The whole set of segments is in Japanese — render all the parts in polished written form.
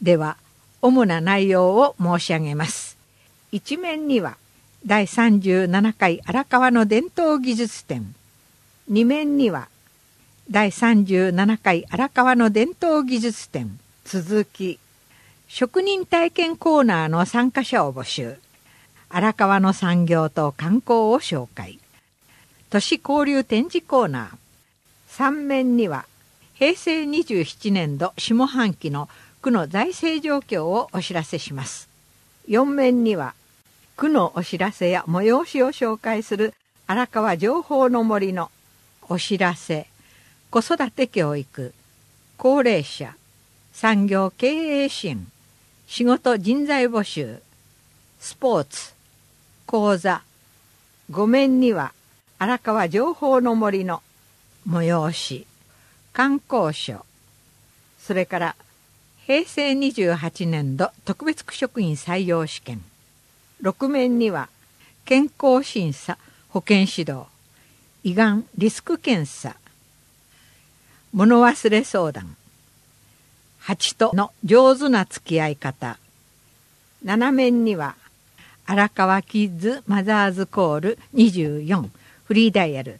では主な内容を申し上げます。一面には第37回荒川の伝統技術展、二面には第37回荒川の伝統技術展続き、職人体験コーナーの参加者を募集、荒川の産業と観光を紹介、都市交流展示コーナー。三面には平成27年度下半期の区の財政状況をお知らせします。四面には区のお知らせや催しを紹介する荒川情報の森のお知らせ、子育て教育、高齢者、産業経営支援、仕事人材募集、スポーツ、講座。五面には荒川情報の森の催し、観光所、それから平成28年度特別区職員採用試験。6面には健康審査、保健指導、胃がんリスク検査、物忘れ相談、蜂との上手な付き合い方。7面には荒川キッズマザーズコール24、フリーダイヤル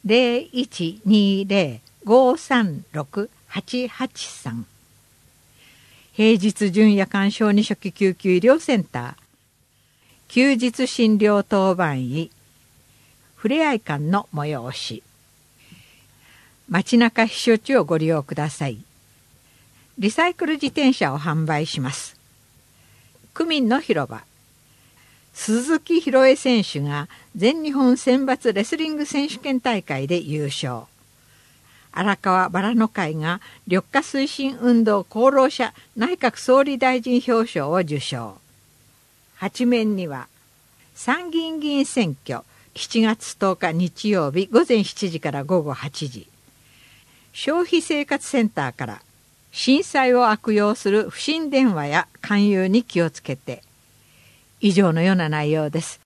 0120-536-883、平日準夜間小児初期救急医療センター、休日診療当番医、ふれあい館の催し。街中避暑地をご利用ください。リサイクル自転車を販売します。区民の広場。鈴木宏恵選手が全日本選抜レスリング選手権大会で優勝。荒川バラの会が緑化推進運動功労者内閣総理大臣表彰を受賞。8面には参議院議員選挙7月10日日曜日午前7時から午後8時。消費生活センターから震災を悪用する不審電話や勧誘に気をつけて。以上のような内容です。